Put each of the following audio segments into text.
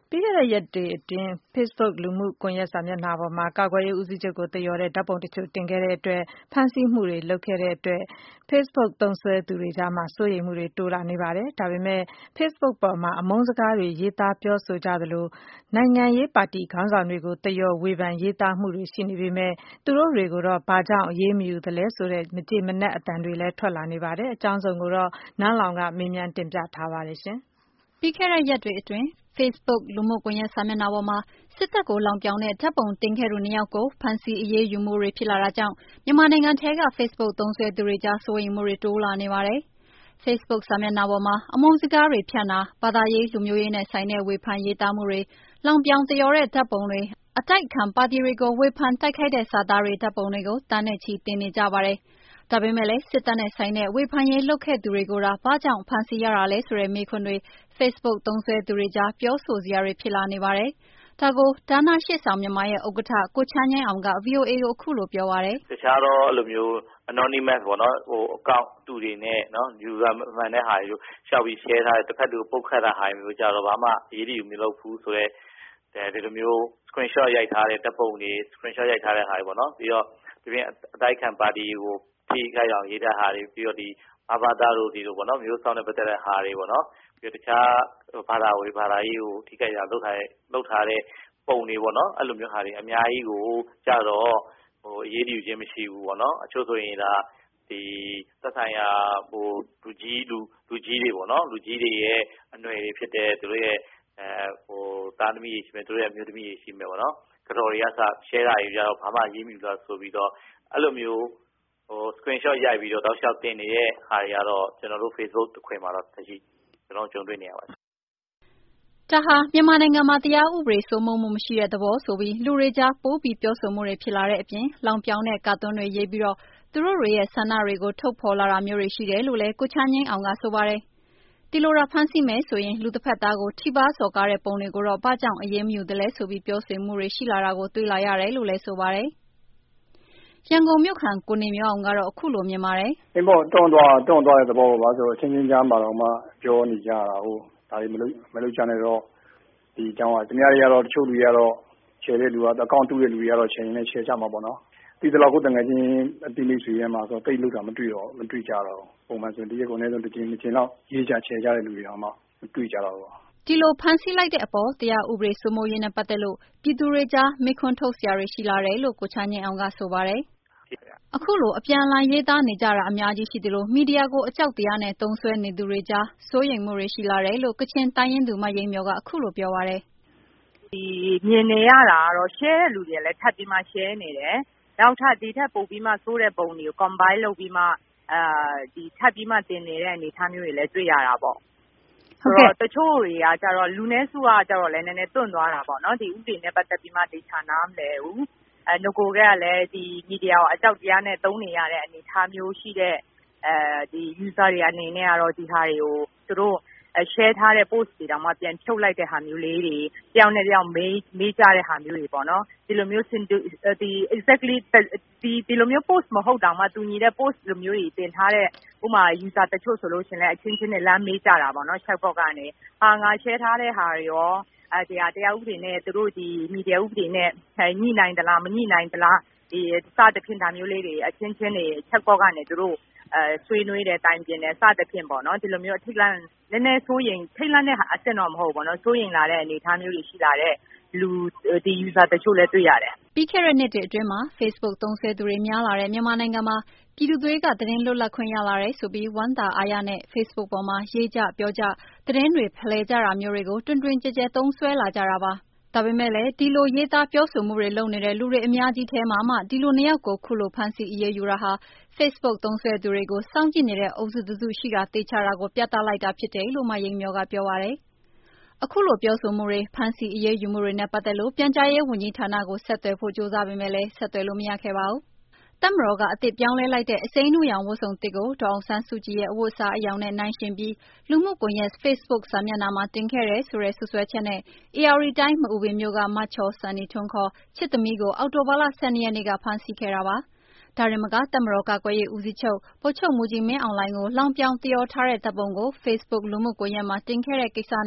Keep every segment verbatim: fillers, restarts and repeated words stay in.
ပြီးခဲ့တဲ့ရက်တွေအတွင်း Facebook လူမှုကွန်ရက်စာမျက်နှာပေါ်မှာကာကွယ်ရေးဦးစီးချုပ်ကိုသရော်တဲ့ဓာတ်ပုံတချို့တင်ခဲ့တဲ့အတွက်ဖမ်းဆီးမှုတွေလုပ်ခဲ့တဲ့အတွက် Facebook သုံးစွဲသူတွေကြားမှာစိုးရိမ်မှုတွေတိုးလာနေပါတယ်။ဒါပေမဲ့ Facebook ပေါ်မှာအမုန်းစကားတွေရေးသားပြောဆိုကြသလိုနိုင်ငံရေးပါတီခေါင်းဆောင်တွေကိုသရော်ဝေဖန်ရေးသားမှုတွေရှိနေပေမဲ့သူတို့တွေကိုတော့ဘာကြောင့်အရေးမယူသလဲဆိုတဲ့မကျေမနပ်အသံတွေလည်းထွက်လာနေပါတယ်။အကြောင်းစုံကိုတော့နန်းလောင်ဝ်ကမေးမြန်းတင်ပြထားပါတယ်ရှင်။ပြီးခဲ့တဲ့ရက်တွေအတွင်း Facebook လူမှုကွန်ရက်စာမျက်နှာပေါ်မှာစစ်တပ်ကိုလောင်ပြောင်တဲ့ဓာတ်ပုံတင်ခဲ့သူနှစ်ယောက်ကိုဖမ်းဆီးအရေးယူမှုတွေဖြစ်လာတာကြောင့်မြန်မာနိုင်ငံထဲက Facebook သုံးစွဲသူတွေကြားစိုးရိမ်မှုတွေတိုးလာနေပါတယ်။ Facebook စာမျက်နှာပေါ်မှာအမုန်းစကားတွေဖြန့်တာ၊ဘာသာရေးလူမျိုးရေးနဲ့ဆိုင်တဲ့ဝေဖန်ရေးသားမှုတွေ၊လောင်ပြောင်သရော်တဲ့ဓာတ်ပုံတွေ၊အတိုက်အခံပါတီတွေကိုဝေဖန်တိုက်ခိုက်တဲ့စာသားတွေဓာတ်ပုံတွေကိုသန်းနဲ့ချီတင်နေကြပါတယ်။ဒါပေမဲ့လည်းစစ်တပ်နဲ့ဆိုင်တဲ့ဝေဖန်ရေးလုပ်ခဲ့သူတွေကိုသာဘာကြောင့်ဖမ်းဆီးရတာလဲဆိုတဲ့မေးခွန်းတွေ Facebook သုံးစွဲသူတွေကြားပြောဆိုစရာတွေဖြစ်လာနေပါတယ်။ဒါကိုဒါနရှေ့ဆောင်မြန်မာရဲ့ဥက္ကဋ္ဌကိုချမ်းငြိမ်းအောင်က ဗွီအိုအေကိုအခုလိုပြောပါတယ်။တခြားတော့အဲ့လိုမျိုး anonymous ပေါ့နော်ဟို account တူတွေနဲ့နော် user မှန်တဲ့ဟာတွေရှောက်ပြီး share ထားတဲ့တစ်ဖက်သူပုတ်ခတ်တာဟာမျိုးကြတော့ဘာမှအရေးတယူမလုပ်ဘူးဆိုတော့ဒီလိုမျိုး screenshot ရိုက်ထားတဲ့ဓာတ်ပုံတွေ screenshot ရိုက်ထားတဲ့ဟာတွေပေါ့နော်ပြီးတော့ဒီပြင်အတိုက်ခံပါတီကိုထိခိုက်အောင်ရေးတဲ့ဟာတွေပြီးတော့ဒီအဘာသာတို့ဒီလိုပေါ့နော်မျိုးစောင်းတဲ့ပတ်သက်တဲ့ဟာတွေပေါ့နော်ပြီးတော့တခြားဘာသာဝင်ဘာသာရေးကိုထိခိုက်အောင်လုပ်ထားတဲ့လုပ်ထားတဲ့ပုံတွေပေါ့နော်အဲ့လိုမျိုးဟာတွေအများကြီးကိုကြတော့ဟိုအရေးတယူခြင်းမရှိဘူးပေါ့နော်အချို့ဆိုရင်ဒါဒီသက်ဆိုင်ရာဟိုလူကြီးလူလူကြီးတွေပေါ့နော်လူကြီးတွေရဲ့အနွယ်တွေဖြစ်တဲ့သူတို့ရဲ့အဲဟိုသားသမီးတွေရှိမယ်သူတို့ရဲ့မျိုးသမီးတွေရှိမယ်ပေါ့နော်ကတော်တွေကစ share တာတွေကြတော့ဘာမှရေးမိဘူးလားဆိုပြီးတော့အဲ့လိုမျိုးဟို screenshot ရိုက်ပြီးတော့တောက်လျှောက်တင်နေတဲ့ဟာတွေကတော့ကျွန်တော်တို့ Facebook တခွင်မှာတော့တရှိကျွန်တော်ကြုံတွေ့နေရပါတယ်ဒါဟာမြန်မာနိုင်ငံမှာတရားဥပဒေစိုးမိုးမှုမရှိတဲ့သဘောဆိုပြီးလူတွေကြားပိုးပြီးပြောဆိုမှုတွေဖြစ်လာတဲ့အပြင်လောင်ပြောင်တဲ့ကာသွန်းတွေရေးပြီးတော့သူတို့တွေရဲ့ဆန္ဒတွေကိုထုတ်ဖော်လာတာမျိုးတွေရှိတယ်လို့လည်းကိုချမ်းငြိမ်းအောင်ကဆိုပါတယ်။ဒီလိုတာဖမ်းဆီးမယ်ဆိုရင်လူတစ်ဖက်သားကိုထိပါးစော်ကားတဲ့ပုံတွေကိုတော့ဘာကြောင့်အရေးမယူသလဲဆိုပြီးပြောဆိုမှုတွေရှိလာတာကိုတွေ့လာရတယ်လို့လည်းဆိုပါတယ်။ရန်ကုန်မြို့ခံကိုနေမျိုးအောင်ကတော့အခုလိုမြင်ပါတယ်။အင်းပေါ့တွန်းသွားတွန်းသွားတဲ့သဘောပါဆိုတော့ချင်းချင်းကြားမှာတော့မှပြောနေကြတာဟုတ်ဒါတွေမလုပ်မလုပ်ချင်တော့ဒီအကြောင်းကတများတွေကတော့တချို့လူတွေကတော့ချယ်တဲ့လူကအကောင့်တူးတဲ့လူတွေကတော့ချယ်နေချယ်ကြမှာပေါ့နော်ဒီတော့ကိုတငယ်ချင်းအတိမိတ်ဆွေရဲမှာဆိုတိတ်လို့တာမတွေ့တော့မတွေ့ကြတော့ပုံမှန်ဆိုဒီရက်ကုန်နေတော့တစ်ချိန်တစ်ချိန်လောက်ရေးကြချယ်ကြတဲ့လူတွေတော့မှမတွေ့ကြတော့ဘူးဒီလိုဖမ်းဆီးလိုက်တဲ့အပေါ်တရားဥပဒေစိုးမိုးရေးနဲ့ပတ်သက်လို့ပြည်သူတွေကြားမေးခွန်းထုတ်စရာတွေရှိလာတယ်လို့ကိုချမ်းငြိမ်းအောင်ကဆိုပါတယ်အခုလိုအပြန်အလှန်ရေးသားနေကြတာအများကြီးရှိသလိုမီဒီယာကိုအကြောက်တရားနဲ့သုံးစွဲနေသူတွေကြားစိုးရိမ်မှုတွေရှိလာတယ်လို့ကချင်တိုင်းရင်းသူမရိမ်းမျောကအခုလိုပြောပါတယ်ဒီမြင်နေရတာကတော့ share တဲ့လူတွေလည်းထပ်ပြီးမှ share နေတယ်နောက်ထပ်ဒီထက်ပိုပြီးမှစိုးတဲ့ပုံတွေကို combine လုပ်ပြီးမှအာဒီထပ်ပြီးမှတင်နေတဲ့အနေအထားမျိုးတွေလည်းတွေ့ရတာပေါ့ဆိုတော့တချို့တွေကကြတော့လူနည်းစုကကြတော့လည်းနည်းနည်းတွန့်သွားတာပေါ့နော်ဒီဥပဒေနဲ့ပတ်သက်ပြီးမှဒေချာနားမလဲဘူးအဲငကိုကလည်းဒီမီဒီယာကိုအကြောက်တရားနဲ့သုံးနေရတဲ့အနေအထားမျိုးရှိတဲ့အဲဒီ user တွေအနေနဲ့ကတော့ဒီဟာတွေကိုသူတို့share ထားတဲ့ post တွေတောင်မှပြန်ဖြုတ်လိုက်တဲ့ဟာမျိုးလေးတွေတယောက်နဲ့တယောက်မေးမေးကြတဲ့ဟာမျိုးတွေပေါ့နော်ဒီလိုမျိုးဒီ exactly ဒီဒီလိုမျိုး post မဟုတ်တောင်မှတူညီတဲ့ post လိုမျိုးတွေတင်ထားတဲ့ဥမာ user တချို့ဆိုလို့ရှင်လဲအချင်းချင်းနဲ့လမ်းမေးကြတာပေါ့နော် chat box ကနေဟာငါ share ထားတဲ့ဟာတွေရောအဲဒီဟာတရားဥပဒေနဲ့သူတို့ဒီ media ဥပဒေနဲ့ညှိနိုင်သလားမညှိနိုင်သလားဒီစသဖြင့်ဒါမျိုးလေးတွေအချင်းချင်းတွေ chat box ကနေသူတို့အဲဆွေးနွေးတဲ့တိုင်ပြင်တဲ့စသဖြင့်ပေါ့နော်ဒီလိုမျိုးအထိတ်လန့်နည်းနည်းစိုးရင်ထိတ်လန့်တဲ့အဆင့်တော့မဟုတ်ဘူးပေါ့နော်စိုးရင်လာတဲ့အနေအထားမျိုးတွေရှိလာတဲ့လူဒီ user တချို့လည်းတွေ့ရတယ်ပြီးခဲ့တဲ့နှစ်တွေအတွင်းမှာ Facebook သုံးစွဲသူတွေများလာတဲ့မြန်မာနိုင်ငံမှာပြည်သူတွေကသတင်းလွတ်လပ်ခွင့်ရလာတယ်ဆိုပြီးဝမ်းသာအားရနဲ့ Facebook ပေါ်မှာရေးကြပြောကြသတင်းတွေဖလှယ်ကြတာမျိုးတွေကိုတွင်တွင်ကျယ်ကျယ်သုံးစွဲလာကြတာပါဒါပေမဲ့လည်းဒီလိုရေးသားပြောဆိုမှုတွေလုပ်နေတဲ့လူတွေအများကြီးထဲမှာမှဒီလိုနှစ်ယောက်ကိုခုလိုဖမ်းဆီးအရေးယူတာဟာ Facebook သုံးစွဲသူတွေကိုစောင့်ကြည့်နေတဲ့အုပ်စုတစုရှိတာသေချာတာကိုပြသလိုက်တာဖြစ်တယ်လို့မရိမ်းမျောကပြောပါတယ်အခုလိုပြောဆိုမှုတွေဖမ်းဆီးအရေးယူမှုတွေနဲ့ပတ်သက်လို့ပြန်ကြားရေးဝန်ကြီးဌာနကိုဆက်သွယ်ဖို့ကြိုးစားပေမဲ့လည်းဆက်သွယ်လို့မရခဲ့ပါဘူးတပ်မတော်ကအသစ်ပြောင်းလဲလိုက်တဲ့အစိမ်းနှူရောင်ဝတ်စုံတစ်ကိုဒေါ်အောင်ဆန်းစုကြည်ရဲ့အဝတ်အစားအရောင်နဲ့နှိုင်းယှဉ်ပြီးလူမှုကွန်ရက် Facebook စာမျက်နှာမှာတင်ခဲ့တယ်ဆိုတဲ့စွပ်စွဲချက်နဲ့ဧရာဝတီတိုင်းမအူပင်မြို့ကမချော်စံနီထွန်းခေါ်ချစ်သမီးကိုအောက်တိုဘာလ၁၂ရက်နေ့ကဖမ်းဆီးခဲ့တာပါဒါရင်မကတပ်မတော်ကာကွယ်ရေးဦးစီးချုပ်ဗိုလ်ချုပ်မှူးကြီးမင်းအောင်လှိုင်ကိုလောင်ပြောင်သရော်ထားတဲ့တပ်ပုံကို Facebook လူမှုကွန်ရက်မှာတင်ခဲ့တဲ့ကိစ္စနဲ့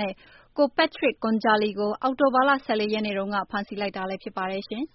ကို Patrick Gonzalez ကို အောက်တိုဘာလ ၁၄ ရက်နေ့တုန်းက ဖမ်းဆီးလိုက်တာလည်းဖြစ်ပါတယ်ရှင်။